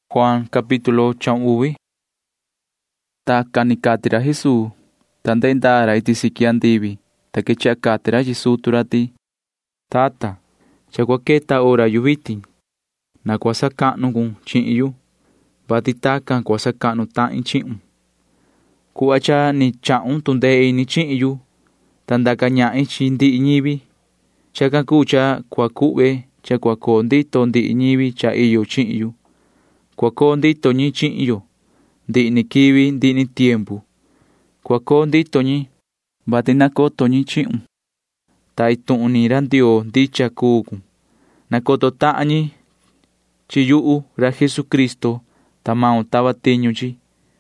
Juan capítulo chau'uvi. Ta kanikatira Jesús, tande ndara iti sikiandivi, ta kecha katira Jesús turati. Tata, chakwaketa ora yuviti, na kwasakanu kun chi'yu, bati takan kwasakanu ta'in chi'un. Kuacha ni cha'un tunde ni chi'yu, tandaka ña'i chi ndi'i ñivi. Chaka kucha kwaku've cha kwako ndito ndi'i ñivi cha iyo chi'yu. Kwako ndito ñi chi'yo, ndi'i ni kivi ndi'i ni tiempu. Kwako ndito ñi, bati nakoto ñi chi'un. Ta itu'un ni ra Ndioo ndicha kukun. Nakoto ta'a ñi chi yu'u ra Jesucristo ta maun tava tiñu chi.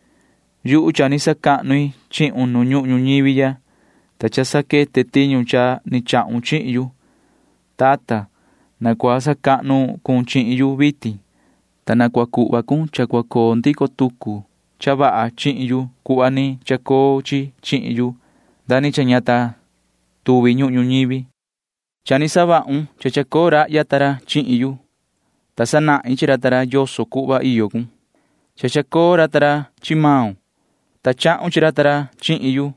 Yu'u cha ni saka'nui chi'un nu ñu'u ñuñivi ya, ta cha sakete tiñu cha ni cha'un chi'yu. Tata, na kwa saka'nu kun chi'yu viti, ta na kwa ku'va kun cha kwako ndiko tuku cha va'a chi'yu ku'va ni chako chi chi'yu dani cha ñata tuvi ñu'u ñuñivi. Cha ni sava'un cha chako ra'ya tara chi'yu, ta sana'i chira tara yoso ku'va iyo kun. Cha chako ra tara chi maun, ta cha'un chira tara chi'yu,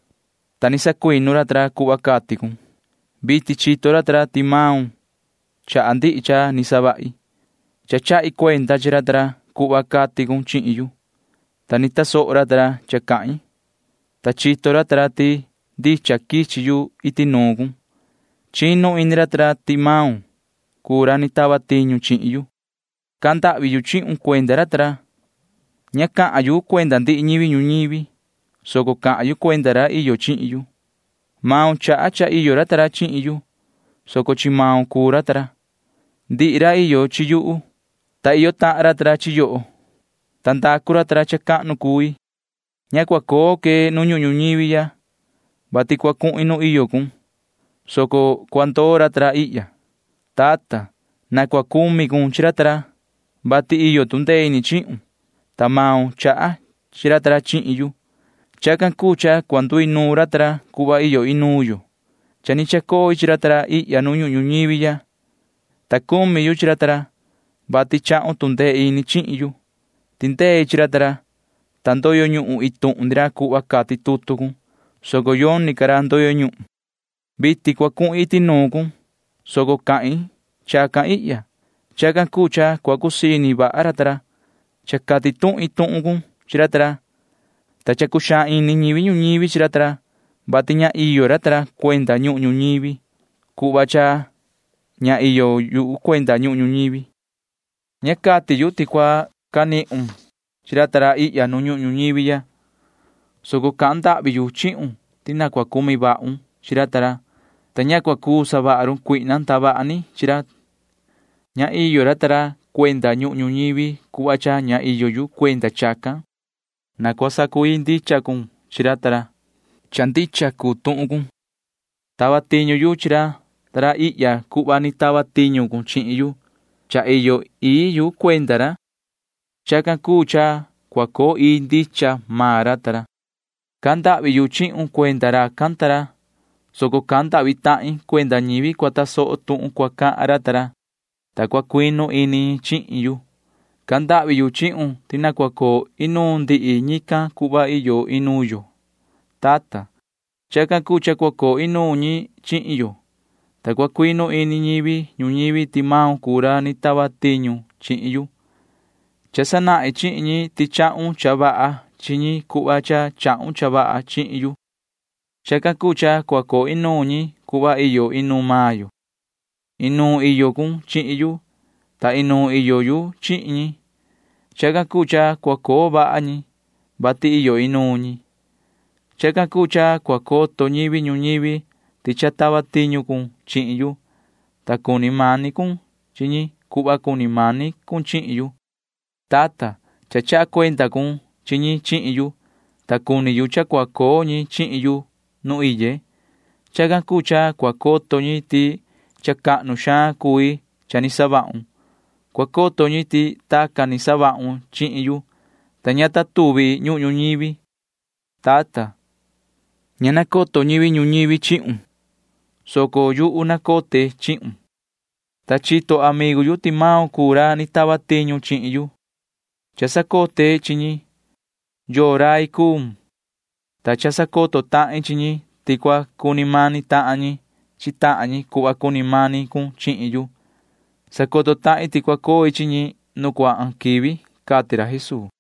ta ni sakuinu ra tara ku'va kati kun. Viti chito ra tara ti maun cha'a ndi'i cha ni sava'i. Cha cha'i kuenda chira tara ku'va kati kun chi'yu, ta ni taso'o ra tara cha ka'in. Ta chito ra tara ti ndicha kichiyu iti nuu kun. Chinu ini ra tara ti maun kura ni tava tiñu chi'yu. Kanda'vi yu chi'un kuenda ra tara. Ña ka'an yu kuenda ndi'i ñivi ñuñivi, soko ka'an yu kuenda ra iyo chi'yu. Maun cha'a cha iyo ra tara chi'yu, soko chi maun kuu ra tara. Ndi'i ra iyo chi yu'u, ta iyo ta'an ra tara chi yo'o. Ta ndaku ra tara cha ka'nu kui. Ña kwako ke nu ñu'u ñuñivi ya, bati kuaku'in nu iyo kun, soko kuandoo ra tara i'ya. Tata, na kuakumi kun chira tara, bati iyo tunde ini chi'un, ta maun cha'a chira tara chi'yu. Chakan kucha kuandu inu ra tara kuva iyo inuyo. Cha ni chako ichira tara i'ya nu ñu'u ñuñivi ya. Ta kumi yu chira tara, bati cha'un tunde ini chi'yu. Tinde chira tara, ta ndoyo ñu'u itu'un ndira ku'va kati tutu kun, soko yoni kara ndoyo ñu'u. Viti kuaku'in iti nuu kun, soko ka'in chakan i'ya. Chakan kucha kuakusini va'a ra tara, cha kati tu'in tu'un kun chira tara. Ta cha kuxaan ini ñivi ñuñivi chira tara, bati ña iyo ra tara kuenda ñu'u ñuñivi, ku'va cha ña iyo yu'u kuenda ñu'u ñuñivi. Ña kati yu ti kua kani'un chira tara i'ya nu ñu'u ñuñivi ya, soko ka'an nda'vi yu chi'un ti na kuakumi va'un chira tara, ta ña kuaku sava'arun kui'na ntava'ani chira. Ña iyo ra tara kuenda ñu'u ñuñivi ku'va cha ña iyo yu kuenda chakan. Na kuasakui ndicha kun chira tara, cha ndicha ku tu'un kun. Tava tiñu yu chira tara i'ya ku'va ni tava tiñu kun chi'yu, cha iyo yu kuenda ra. Chakan kucha kuako ndicha maa ra tara. Kanda'vi yu chi'un kuenda ra kan tara, soko kanda'vi ta'in kuenda ñivi kuataso'o tu'un kuaka'an ra tara, ta kuakuinu ini chi'yu. Kanda'vi yu chi'un ti na kuako inu ndi'i ñikan ku'va iyo inuyo. Tata, chakan kucha kuako inu ñi chi'yo, ta kuakuinu ini ñivi ñuñivi ti maun kura ni tava tiñu chi'yu. Cha sana'i chi'in ñi ti cha'un cha va'a chi ñi ku'va cha cha'un cha va'a chi'yu. Chakan kucha kuako inu ñi ku'va iyo inu mayo. Inu iyo kun chi'yu, ta inu iyo yu chi'in ñi. Chakan kucha kuako va'a ñi, bati iyo inu ñi. Chakan kucha kuakoto ñivi ñuñivi ti cha tava tiñu kun chi'yu, ta kuni mani kun chi ñi ku'va kuni mani kun chi'yu. Tata, cha cha'a kuenda kun chi ñi chi'yu, ta kuni yu cha kuako ñi chi'yu nu iye. Chakan kucha kuakoto ñi ti cha ka'nu xaan kui cha ni sava'un. Kuakoto ñi ti taka ni sava'un chi'yu, ta ña tatuvi ñu'u ñuñivi. Tata, ña nakoto ñivi ñuñivi chi'un, soko yu'u nakote chi'un. Ta chito amigu yu ti maun kura ni tava tiñu chi'yu. Cha sakote chi ñi yoo rai kuu, ta cha sakoto ta'in chi ñi tikua kuni mani ta'an ñi chi ta'an ñi ku'va kuni mani kun chi'in yu. Sakoto ta'in tikua koi chi ñi nu kua'an kivi ―kati ra Jesús.